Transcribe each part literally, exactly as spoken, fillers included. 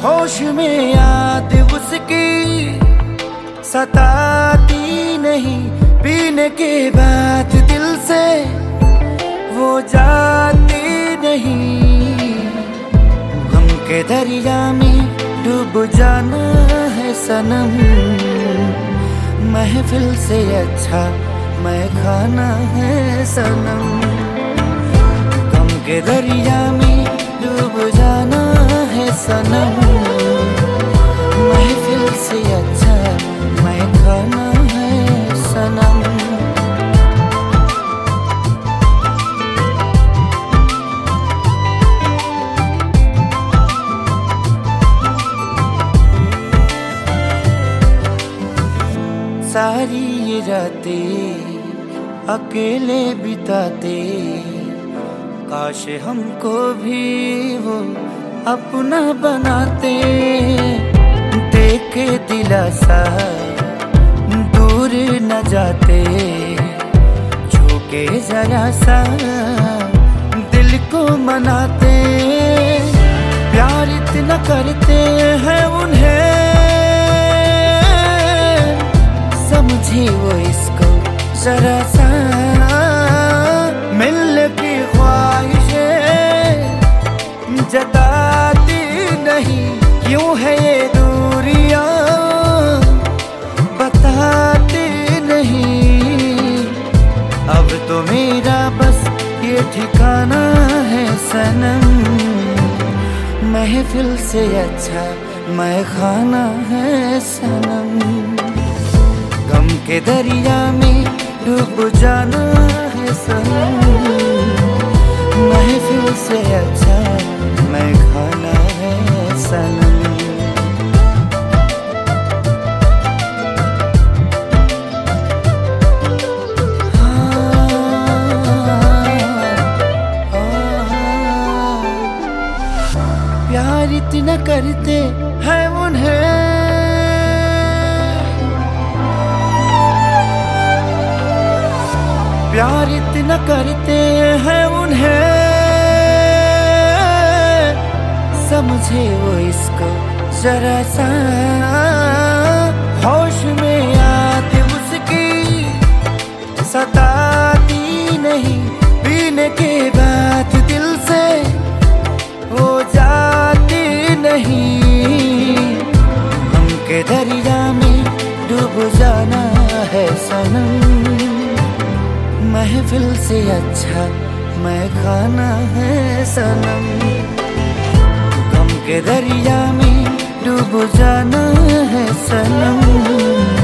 होश में याद उसकी सताती नहीं, पीने के बाद दिल से वो जाती नहीं। गम के दरिया में डूब जाना है सनम, महफिल से अच्छा मैं खाना है सनम। गम के दरिया में डूब जाना है सनम, महफिल से अच्छा मैं खाना है सनम। सारी ये रातें अकेले बिताते, काश हमको भी वो अपना बनाते। देखे दिलासा दूर न जाते, झुके जरा सा दिल को मनाते। प्यार इतना करते हैं उन्हें समझे वो इसको जरा सा। मिलने की ख्वाहिशें जताती नहीं, क्यों है ये दूरियां बताती नहीं। अब तो मेरा बस ये ठिकाना है सनम, महफिल से अच्छा मैं खाना है सनम। गम के दरिया में डूब जाना है सनम, महफिल से अच्छा मैं खाना है सनम। प्यार इतना करते हैं उन्हें प्यार इतना करते हैं उन्हें समझे वो इसको जरा सा। होश में याद उसकी सताती नहीं, पीने के बाद दिल से वो जाती नहीं। गम के दरिया में डूब जाना है सनम, महफिल से अच्छा मैं खाना है सनम। गम के दरिया में डूब जाना है सनम,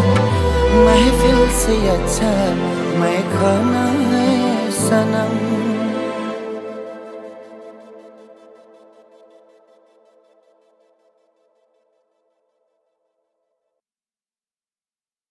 महफिल से अच्छा मैं खाना है सनम।